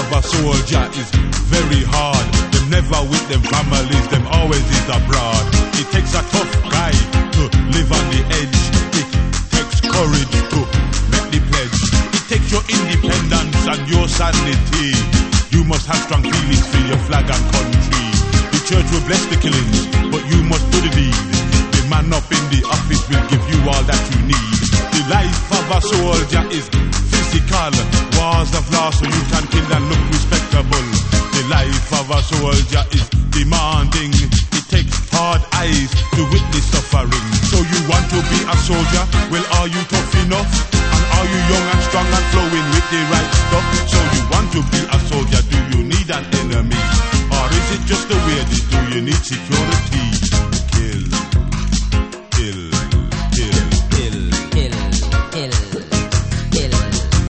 of a soldier is very hard. Them never with them families, them always is abroad. It takes a tough guy to live on the edge. It takes courage to make the pledge. It takes your independence and your sanity. You must have strong feelings for your flag and country. The church will bless the killings, but you must do the deed. The man up in the office will give you all that you need. The life of a soldier is physical. Wars of law so you can kill and look respectable. The life of a soldier is demanding. It takes hard eyes to witness suffering. So you want to be a soldier? Well, are you tough enough? And are you young and strong and flowing with the right stuff? So you want to be a soldier? Do you need an enemy? Or is it just the way this? Do you need security?